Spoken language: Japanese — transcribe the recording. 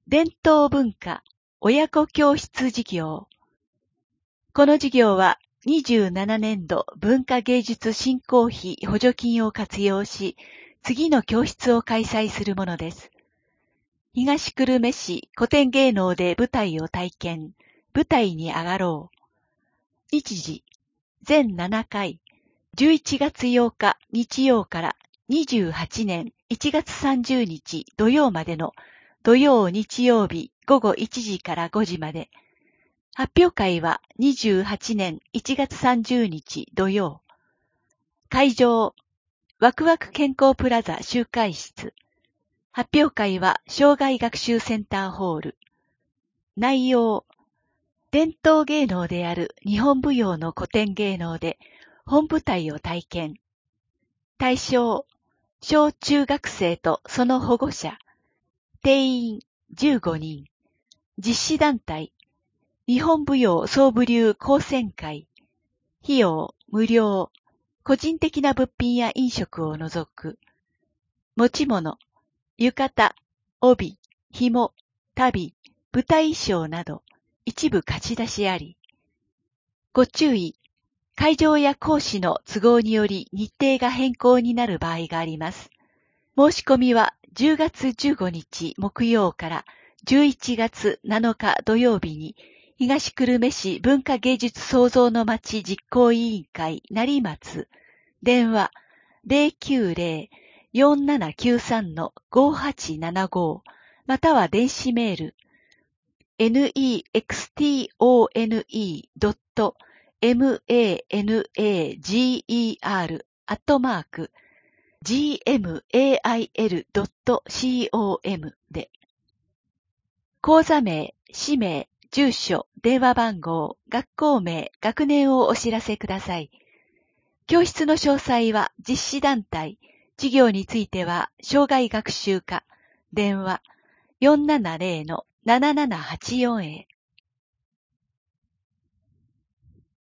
伝統文化親子教室事業。この事業は27年度文化芸術振興費補助金を活用し、次の教室を開催するものです。東久留米市古典芸能で舞台を体験、舞台に上がろう。日時、全7回、11月8日日曜から28年1月30日土曜までの土曜日曜日午後1時から5時まで。発表会は28年1月30日土曜。会場、ワクワク健康プラザ集会室。発表会は障害学習センターホール。内容、伝統芸能である日本舞踊の古典芸能で本舞台を体験。対象、小中学生とその保護者。定員15人。実施団体、日本舞踊総武流高専会。費用無料。個人的な物品や飲食を除く。持ち物、浴衣、帯、紐、足袋、舞台衣装など一部貸し出しあり。ご注意、会場や講師の都合により日程が変更になる場合があります。申し込みは10月15日木曜から11月7日土曜日に東久留米市文化芸術創造の街実行委員会成松、電話 090-4793-5875 または電子メール nextone.maner@gmail.com で。講座名、氏名、住所、電話番号、学校名、学年をお知らせください。教室の詳細は実施団体、事業については障害学習課、電話 470-7784 へ。